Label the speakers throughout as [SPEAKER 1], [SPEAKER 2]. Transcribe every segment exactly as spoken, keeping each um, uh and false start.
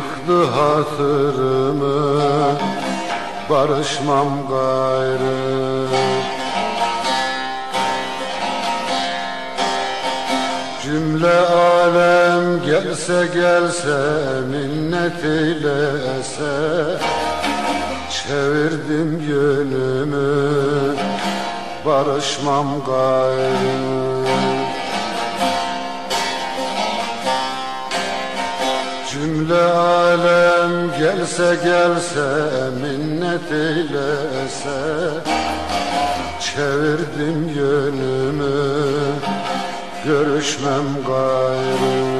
[SPEAKER 1] yıktı hatırımı, barışmam gayrı. Cümle alem gelse gelse minnet eylese, çevirdim yönümü, barışmam gayrı. Cümle alem gelse gelse minnet eylese, çevirdim yönümü, görüşmem gayrı.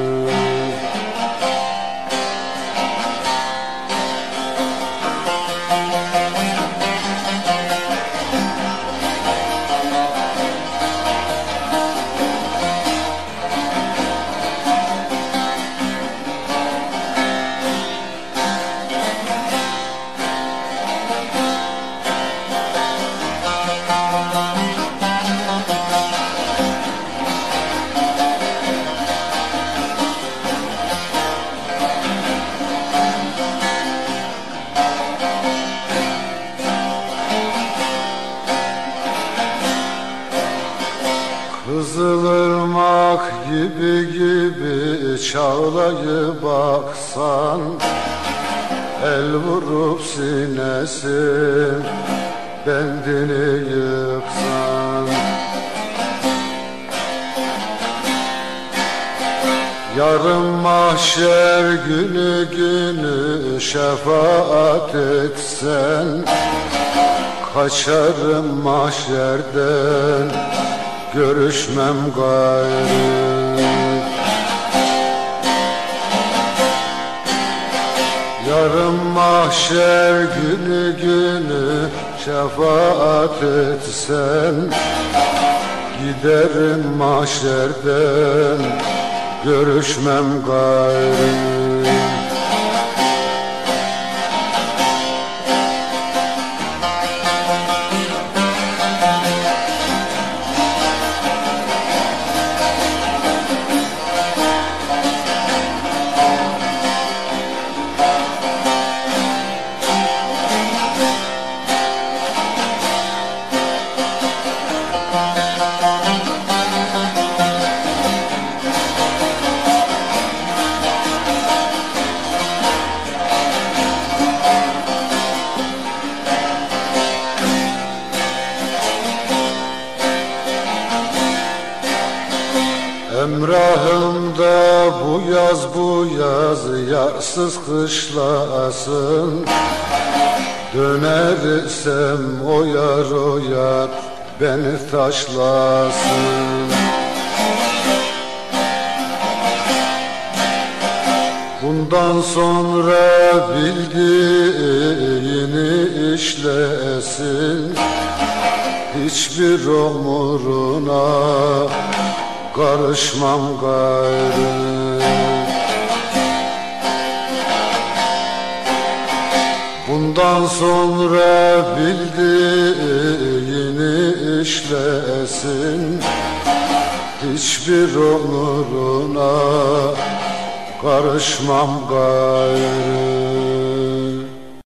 [SPEAKER 1] Kızılırmak gibi gibi çağlayı baksan, el vurup sinesin bendini yıksan. Yarın mahşer günü günü şefaat etsen, kaçarım mahşerden, görüşmem gayrı. Yarın mahşer günü günü şefaat etsen, giderim mahşerden, görüşmem gayrı. Emrahımda bu yaz bu yaz yarsız kışlasın, dönersem o yar o yar beni taşlasın. Bundan sonra bildiğini işlesin, hiçbir umuruna karışmam gayrı. Bundan sonra bildiğini işlesin, hiçbir umuruna karışmam gayrı.